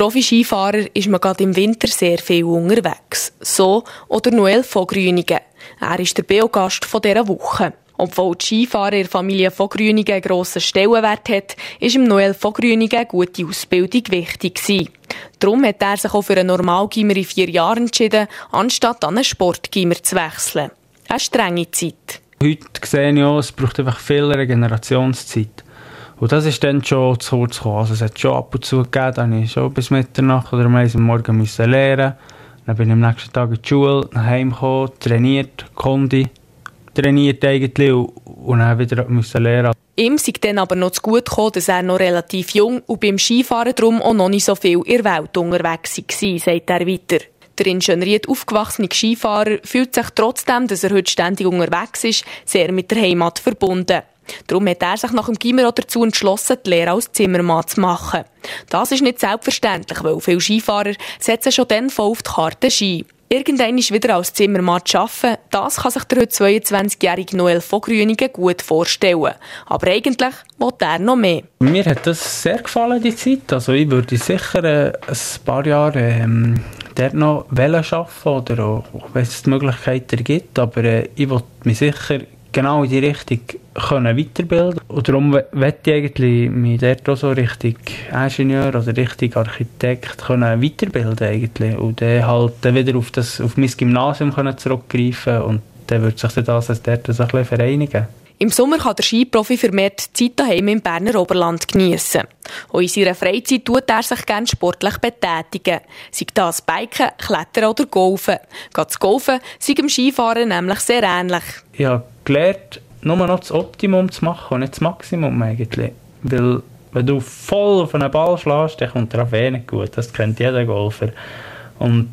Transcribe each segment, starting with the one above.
Profi-Skifahrer ist man gerade im Winter sehr viel unterwegs. So oder Noel von Grüningen. Er ist der Beogast von dieser Woche. Obwohl die Skifahrer in der Familie von Grüningen einen grossen Stellenwert hat, ist im Noel von Grüningen eine gute Ausbildung wichtig gewesen. Darum hat er sich auch für einen Normalgimmer in 4 Jahren entschieden, anstatt an einen Sportgimmer zu wechseln. Eine strenge Zeit. Heute sehe ich auch, es braucht einfach viel Regenerationszeit. Und das ist dann schon zu kurz gekommen. Also es hat schon ab und zu gegeben, dann musste ich schon bis Mitternacht oder am Morgen lernen. Dann bin ich am nächsten Tag in die Schule, nach Hause gekommen, trainiert, Kondi, trainiert eigentlich und dann wieder lernen. Ihm sei dann aber noch zu gut gekommen, dass er noch relativ jung und beim Skifahren darum auch noch nicht so viel in der Welt unterwegs war, sagt er weiter. Der ingenieriert aufgewachsene Skifahrer fühlt sich trotzdem, dass er heute ständig unterwegs ist, sehr mit der Heimat verbunden. Darum hat er sich nach dem Gimmer auch dazu entschlossen, die Lehre als Zimmermann zu machen. Das ist nicht selbstverständlich, weil viele Skifahrer setzen schon dann voll auf die Karte Ski. Irgendwann wieder als Zimmermann zu arbeiten, das kann sich der heute 22-jährige Noel von Grüningen gut vorstellen. Aber eigentlich will er noch mehr. Mir hat das sehr gefallen, die Zeit. Also ich würde sicher ein paar Jahre dort noch arbeiten oder auch, wenn es die Möglichkeiten gibt. Aber ich will mich sicher genau in die Richtung weiterbilden. Und darum möchte ich eigentlich mich dort auch so Richtung Ingenieur oder Richtung Architekt weiterbilden eigentlich. Und dann halt wieder auf mein Gymnasium zurückgreifen und dann wird sich das dort ein bisschen vereinigen. Im Sommer kann der Skiprofi vermehrt Zeit daheim im Berner Oberland geniessen. Auch in seiner Freizeit tut er sich gerne sportlich betätigen. Sei das Biken, Klettern oder Golfen. Gerade das Golfen sei dem Skifahren nämlich sehr ähnlich. Ich habe gelernt, nur noch das Optimum zu machen und nicht das Maximum eigentlich. Weil wenn du voll auf einen Ball schlägst, dann kommt er auf wenig gut. Das kennt jeder Golfer. Und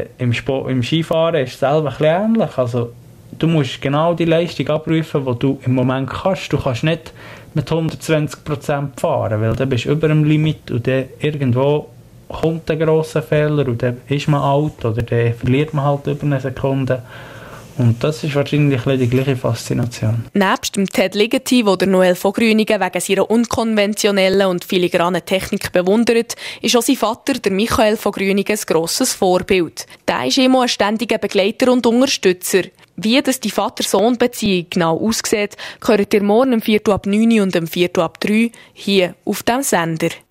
im Skifahren ist es selber ein bisschen ähnlich. Also, du musst genau die Leistung abrufen, die du im Moment kannst. Du kannst nicht mit 120% fahren, weil dann bist du über dem Limit und dann irgendwo kommt ein grosser Fehler und dann ist man alt oder dann verliert man halt über eine Sekunde. Und das ist wahrscheinlich die gleiche Faszination. Nebst dem Ted Ligeti, wo der Noel von Grüningen wegen seiner unkonventionellen und filigranen Technik bewundert, ist auch sein Vater, der Michael von Grüningen, ein grosses Vorbild. Der ist immer ein ständiger Begleiter und Unterstützer. Wie das die Vater-Sohn-Beziehung genau aussieht, hört ihr morgen um 4:09 und um 4:03 hier auf dem Sender.